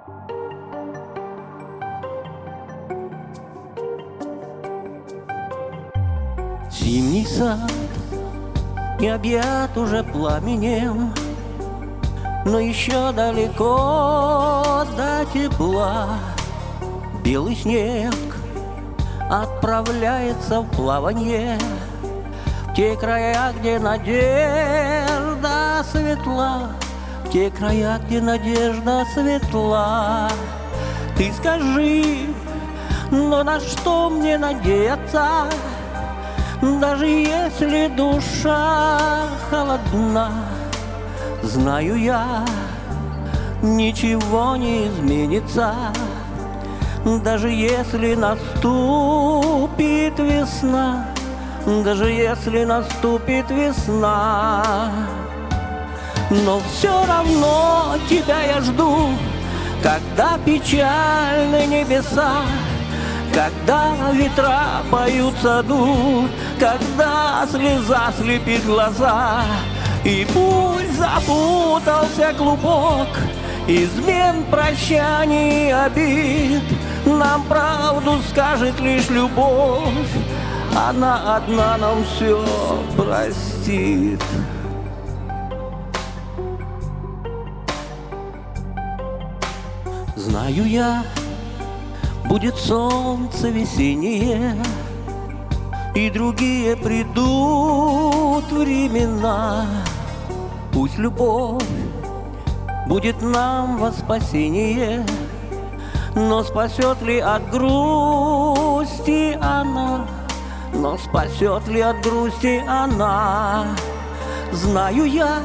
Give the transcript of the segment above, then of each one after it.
Зимний сад не объят уже пламенем, но еще далеко до тепла. Белый снег отправляется в плаванье в те края, где надежда светла, в те края, где надежда светла. Ты скажи, но на что мне надеяться, даже если душа холодна? Знаю я, ничего не изменится, даже если наступит весна, даже если наступит весна. Но все равно тебя я жду, когда печальны небеса, когда ветра поют в саду, когда слеза слепит глаза. И пусть запутался клубок измен, прощаний, обид, нам правду скажет лишь любовь, она одна нам все простит. Знаю я, будет солнце весеннее, и другие придут времена. Пусть любовь будет нам во спасение, но спасет ли от грусти она? Но спасет ли от грусти она? Знаю я,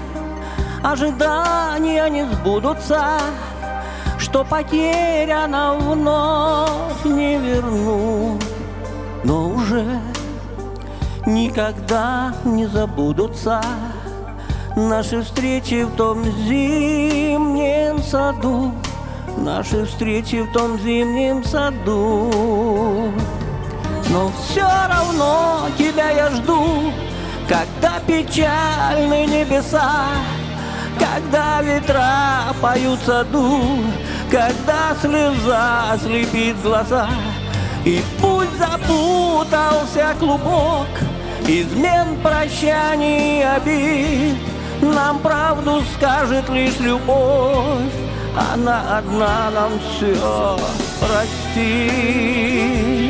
ожидания не сбудутся, что потеряно вновь не вернут, но уже никогда не забудутся наши встречи в том зимнем саду, наши встречи в том зимнем саду. Но все равно тебя я жду, когда печальны небеса, когда ветра поют в саду, когда слеза слепит глаза. И пусть запутался клубок измен, прощаний, обид, нам правду скажет лишь любовь, она одна нам все простит.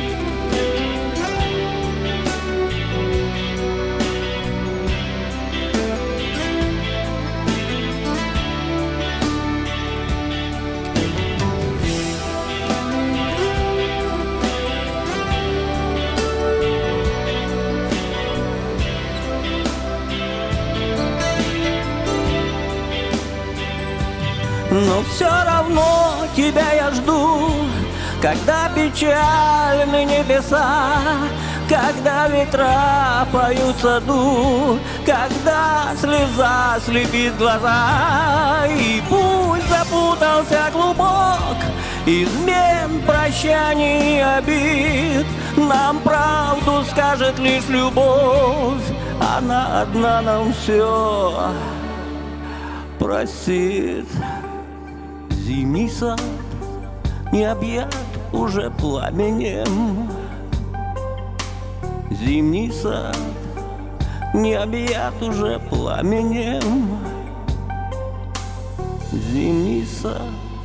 Но все равно тебя я жду, когда печальны небеса, когда ветра поют в саду, когда слеза слепит глаза. И пусть запутался клубок измен, прощаний, обид, нам правду скажет лишь любовь, она одна нам все простит. Зимний сад не объят уже пламенем, зимний сад не объят уже пламенем, зимний сад